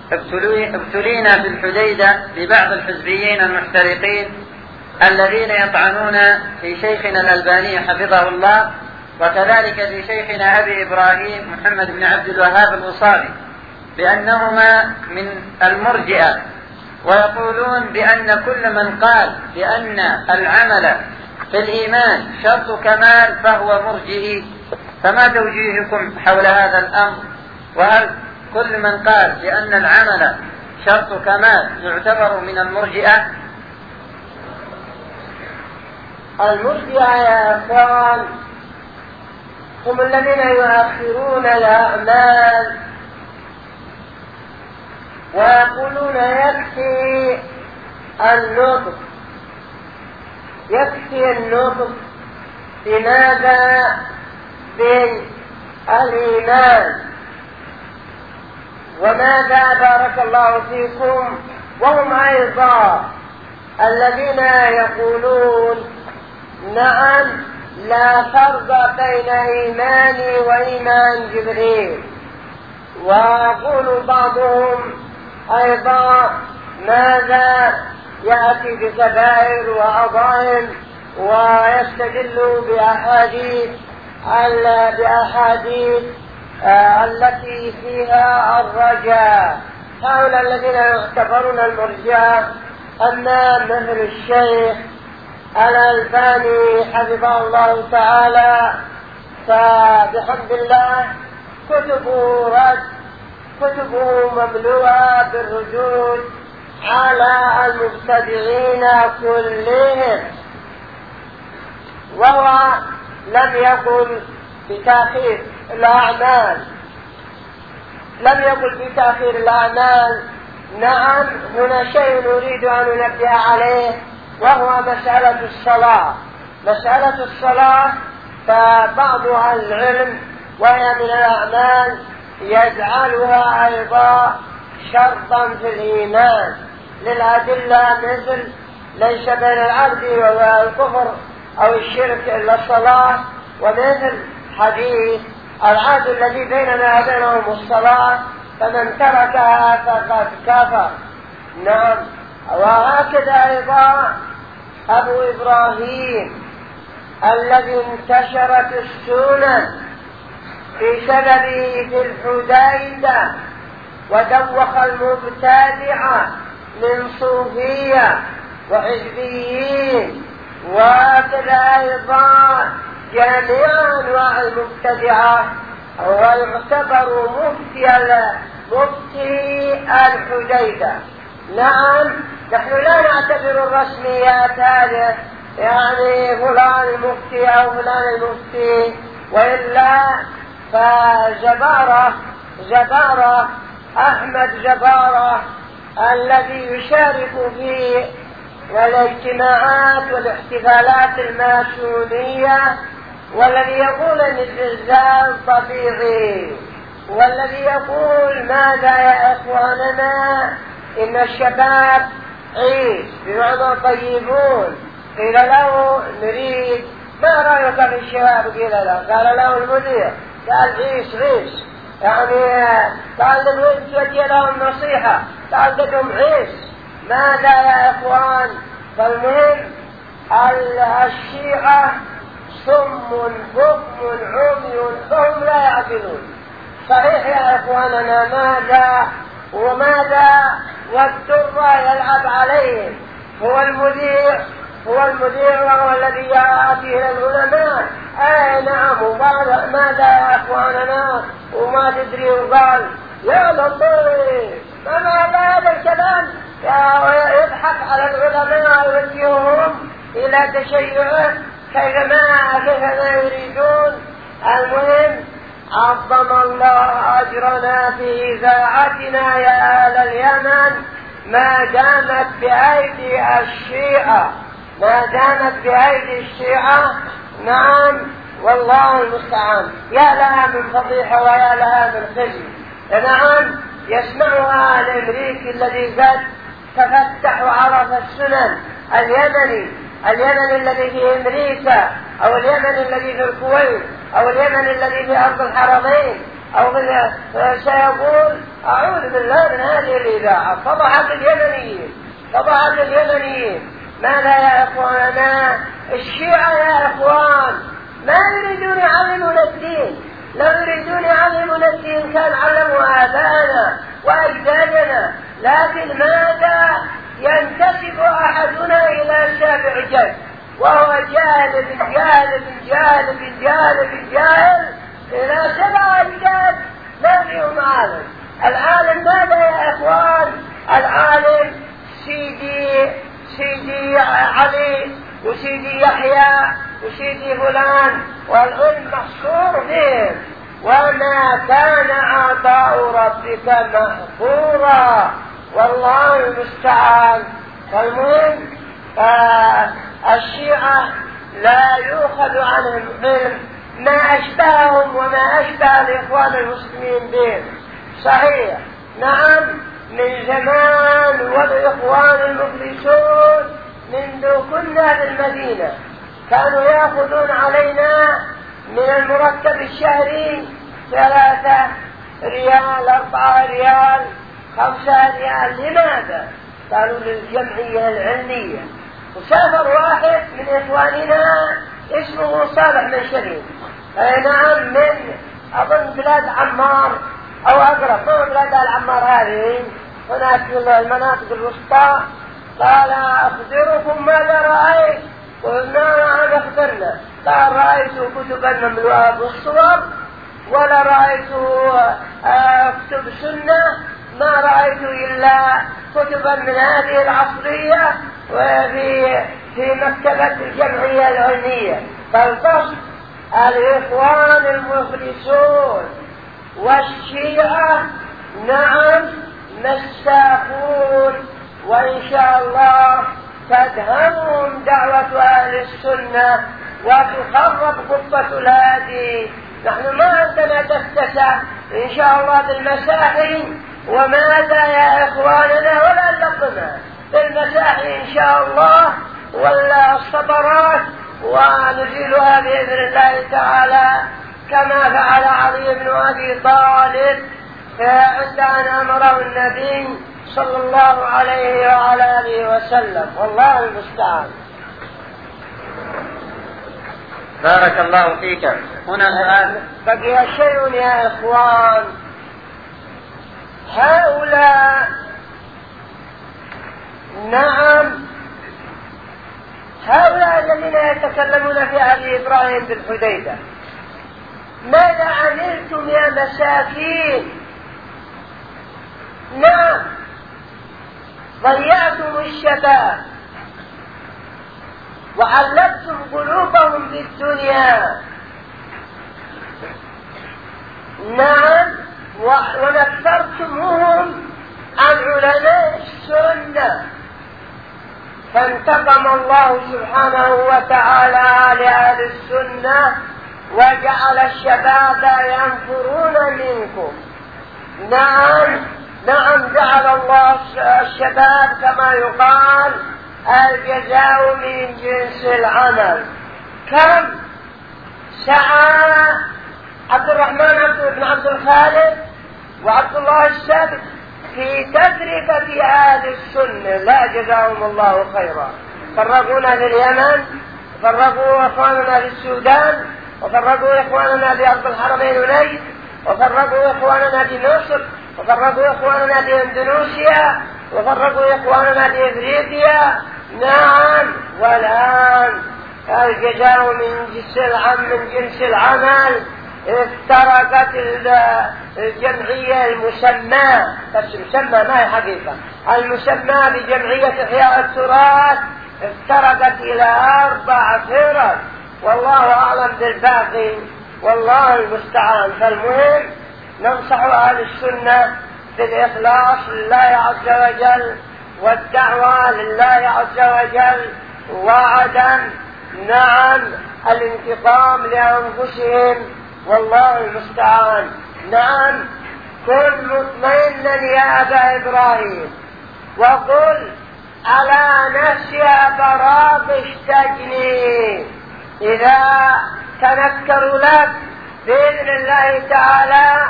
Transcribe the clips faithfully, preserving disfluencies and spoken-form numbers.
ابتلينا في الحديدة ببعض الحزبيين المحترقين الذين يطعنون في شيخنا الألباني حفظه الله، وكذلك في شيخنا أبي إبراهيم محمد بن عبد الوهاب الوصابي، بأنهما من المرجئة، ويقولون بأن كل من قال بأن العمل في الإيمان شرط كمال فهو مرجئي. فما توجيهكم حول هذا الأمر؟ وهل كل من قال بأن العمل شرط كمال يعتبر من المرجئة؟ المرجئة يا أخوان هم الذين يؤخرون الأعمال ويقولون يكفي النطق يكفي النطق بماذا؟ بالإيمان. وماذا بارك الله فيكم؟ وهم أيضا الذين يقولون نعم لا فرق بين إيماني وإيمان جبريل. ويقول بعضهم أيضا ماذا؟ يأتي بكبائر وعظائم ويستدل بأحاديث بأحاديث التي فيها الرجاء. هؤلاء الذين يعتبرون المرجئة. أما مثل الشيخ الألباني حفظه الله تعالى فبحمد الله كتبه رد كتبه مملوءة بالردود على المبتدعين كلهم، وهو لم يقل بتأخير الأعمال لم يقل بتأخير الأعمال. نعم هنا شيء نريد أن ننبه عليه، وهو مسألة الصلاة. مسألة الصلاة فبعض أهل العلم وهي من الأعمال يجعلها أيضا شرطا في الإيمان للأدلة، مثل ليس بين العبد والكفر أو الشرك إلا الصلاة، ومثل حديث العهد الذي بيننا وبينهم الصلاة فمن تركها فقد كفر. نعم. وهكذا أيضا أبو إبراهيم الذي انتشرت السنن بسببه في الحديدة ودوخ المبتدعة من صوفية وحزبيين، وكذا أيضا جميع أنواع المبتدعة، ويعتبر مفتي مفتي الحديدة. نعم نحن لا نعتبر الرسميات هذه يعني فلان المفتي أو فلان المفتي، وإلا فجبارة جبارة أحمد جبارة الذي يشارك في الاجتماعات والاحتفالات الماسونية، والذي يقول ان الزلزال طبيعي، والذي يقول ماذا يا اخواننا ان الشباب عيش بمعنى طيبون. قيل له نريد ما رايك في الشباب؟ قيل له قال له المدير قال عيش عيش، يعني قال لهم توجه لهم نصيحة، قال لهم عيش. ماذا يا اخوان؟ فالمهم الشيعة صم بكم عمي فهم لا يعقلون. صحيح يا اخواننا، ماذا وماذا؟ والدر يلعب عليهم. هو المذيع هو المذيع وهو الذي يأتي إلى العلماء. اي نعم. ماذا يا اخواننا؟ وما تدري وقال يا لطيف ما معنى هذا الكلام؟ يضحك على العلماء ويوجههم الى تشيعه كيفما كيفما يريدون. المهم عظم الله اجرنا في اذاعتنا يا اهل اليمن ما دامت بايدي الشيعة ما دامت بايدي الشيعة. نعم والله المستعان. يا لها من فضيحة ويا لها من خزي. نعم يسمعها الامريكي الذي قد تفتح وعرف السنن، اليمني اليمني الذي في امريكا، او اليمني الذي في الكويت، او اليمني الذي في ارض الحرمين، او سيقول أعوذ بالله من هذه الإذاعة. فضحت اليمنيين فضحت اليمنيين ماذا يا إخواننا؟ الشيعة يا إخوان ما يريدون يعلمون الدين. لو يريدون يعلمون الدين كان علموا آباءنا وأجدادنا، لكن ماذا؟ ينتسب أحدنا إلى سابع جد وهو جاهل بالجاهل بالجاهل بالجاهل بالجاهل إلى سبع أجداد ما فيهم عالم. العالم ماذا يا إخوان؟ العالم سيدي سيدي علي وسيدي يحيى وسيدي فلان، والعلم محصور فيهم. وما كان عطاء ربك محظورا، والله المستعان. فالمهم الشيعة لا يؤخذ عنهم علم ما أشبههم وما أشبه الإخوان المسلمين بهم. صحيح نعم، من زمان والإخوان المفلسون منذ كنا في المدينة كانوا يأخذون علينا من المرتب الشهري ثلاثة ريال أربعة ريال خمسة ريال. لماذا؟ قالوا للجمعية العلمية. وسافر واحد من إخواننا اسمه صالح من شريف، أي نعم، من أظن بلاد عمار أو أقرب، ما بلاد العمار هذه هناك في المناطق الوسطى. قال أخبركم ماذا رأيت؟ قلنا نعم أخبرنا. قال رأيت كتبا مملوءة بالصور ولا رأيت كتب سنة، ما رأيت إلا كتبا من هذه العصرية وفي في مكتبة الجمعية العلمية. فالقصد الإخوان المفلسون والشيعة نعم مساكون، وإن شاء الله تدهمهم دعوة أهل السنة وتخرب قبة الهادي. نحن ما عندنا تفتسة إن شاء الله بالمساحي وماذا يا إخواننا ولا لقنا بالمساحي إن شاء الله ولا الصبرات، ونزيلها بإذن الله تعالى كما فعل علي بن أبي طالب عند أن أمره النبي صلى الله عليه وعلى آله وسلم. والله المستعان. بارك الله فيك. هنا الآن بقي شيء يا إخوان. هؤلاء نعم هؤلاء الذين يتكلمون في أبي إبراهيم بالحديدة، ماذا عملتم يا مساكين؟ نعم ضيعتم الشباب وعلقتم قلوبهم بالدنيا. نعم ونفرتموهم عن علماء السنة، فانتقم الله سبحانه وتعالى لأهل السنة وجعل الشباب ينفرون منكم. نعم نعم جعل الله الشباب كما يقال الجزاء من جنس العمل. كم سعى عبد الرحمن بن عبد الخالق وعبد الله السابق في تفرقة أهل السنة، لا جزاهم الله خيرا. فرقونا في اليمن، وفرقوا إخواننا في السودان، وفرقوا إخواننا في أرض الحرمين ونجد، وفرقوا إخواننا في مصر، وفرقوا إخواننا في إندونيسيا، وفرقوا إخواننا في إفريقيا. نعم والآن الجزاء من جنس العمل من جنس العمل. افترقت الجمعية المسمى، بس مسمى ما هي حقيقة، المسمى بجمعية إحياء التراث افترقت إلى أربع فرق، والله أعلم بالباقي، والله المستعان. فالمهم ننصح أهل السنة بالإخلاص لله عز وجل والدعوة لله عز وجل، وعدم نعم الانتقام لأنفسهم، والله المستعان. نعم كن مطمئنا يا أبا إبراهيم وقل على نفسي فراغ اشتجني، إذا تنكروا لك بإذن الله تعالى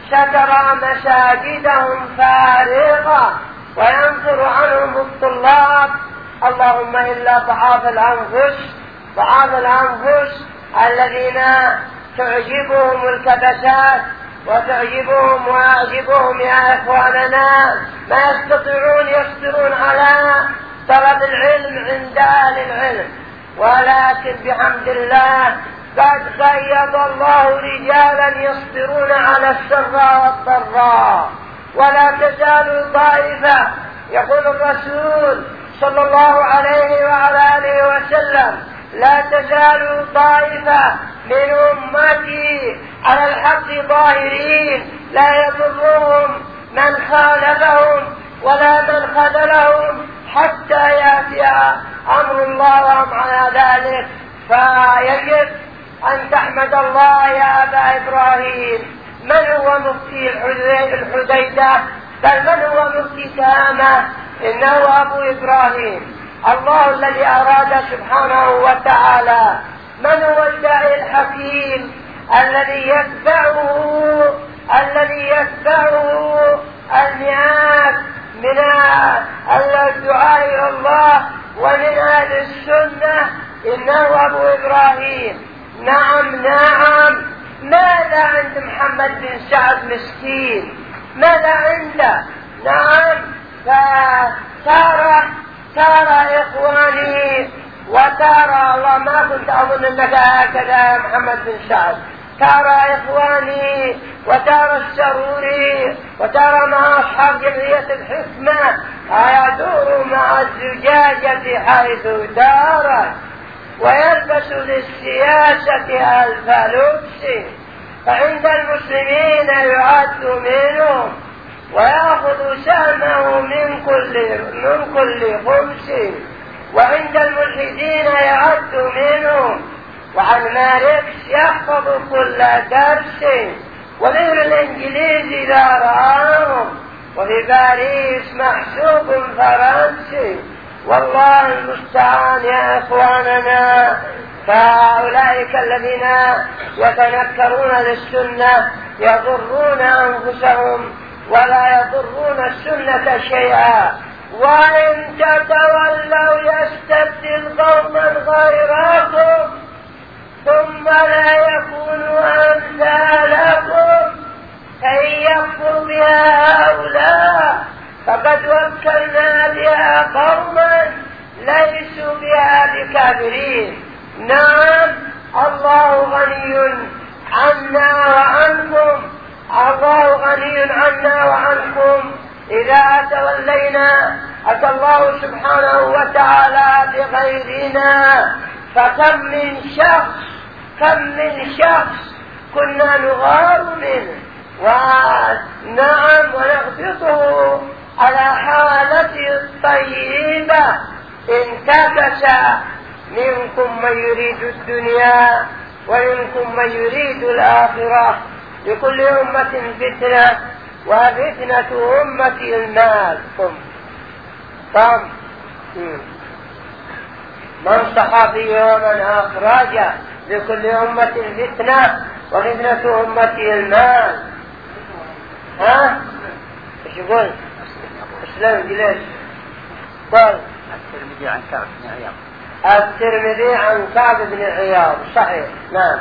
سترى مساجدهم فارغة وينفر عنهم الطلاب، اللهم إلا ضعاف الأنفس ضعاف الأنفس الذين تعجبهم الكبسات وتعجبهم ويعجبهم يا إخواننا ما يستطيعون يصبرون على طلب العلم عند أهل العلم، ولكن بحمد الله قد قيض الله رجالا يصبرون على السراء والضراء. ولا تزال طائفة، يقول الرسول صلى الله عليه وعلى آله وسلم: لا تزال طائفة من أمتي على الحق ظاهرين لا يضرهم من خالفهم ولا من خذلهم حتى يأتي أمر الله وهم على ذلك. فيجب أن تحمد الله يا أبا إبراهيم. من هو مفتي الحديدة؟ بل من هو مفتي تهامة؟ إنه أبو إبراهيم، الله الذي أراد سبحانه وتعالى. من هو الداعي الحكيم الذي يتبعه الذي يتبعه المئات من الدعاء إلى الله ومن أهل السنة؟ إنه أبو إبراهيم. نعم نعم. ماذا عند محمد بن سعد مسكين؟ ماذا عنده؟ نعم. فترى ترى إخواني وترى، الله ما كنت أظن أنك هكذا يا محمد بن سعد، ترى إخواني وترى السروري وترى مع أصحاب جمعية الحكمة يدور مع الزجاجة حيث دارت ويلبس للسياسة ألف لبس، فعند المسلمين يعد منهم ويأخذ سهمه من كل من كل خمس، وعند الملحدين يعد منهم، وعن ماركس يحفظ كل درس، وغير الإنجليز إذا رآهم، وفي باريس محسوب فرنسي. والله المستعان يا إخواننا. فأولئك الذين يتنكرون للسنة يضرون أنفسهم ولا يضرون السنة شيئا، وإن تتولوا يستبدل قوما غيركم ثم لا يكونوا أمثالكم كي يكفر بها هؤلاء، فقد وكلنا بها قوما ليسوا بها بكافرين. نعم، الله غني عنا وعنكم، الله غني عنا وعنكم. إذا تولينا أتى الله سبحانه وتعالى بغيرنا، فكم من شخص كم من شخص كنا نغار منه ونعم ونغبطه على حالته الطيبة. انتكس منكم من يريد الدنيا ومنكم من يريد الآخرة، لكل أمة فتنة وفتنة أمة المال. ثم من صحابي ومن أخرج لكل أمة فتنة وفتنة أمة المال. ها؟ ايش يقول؟ اسلام جليش. قال الترمذي عن كعب بن عياض. الترمذي عن كعب بن عياض، صحيح. نعم.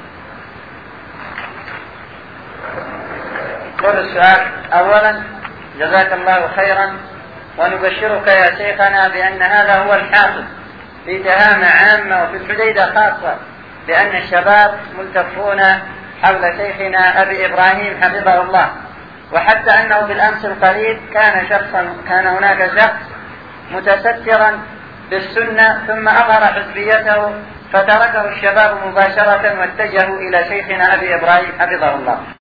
كل السؤال. أولا جزاك الله خيرا، ونبشرك يا شيخنا بأن هذا هو الحاصل في تهامة عامة وفي الحديدة خاصة، لأن الشباب ملتفون حول شيخنا أبي إبراهيم حفظه الله، وحتى أنه بالأمس القريب كان شخصا كان هناك شخص متسترا بالسنة ثم أظهر حزبيته فتركه الشباب مباشرة واتجهوا إلى شيخنا أبي إبراهيم حفظه الله.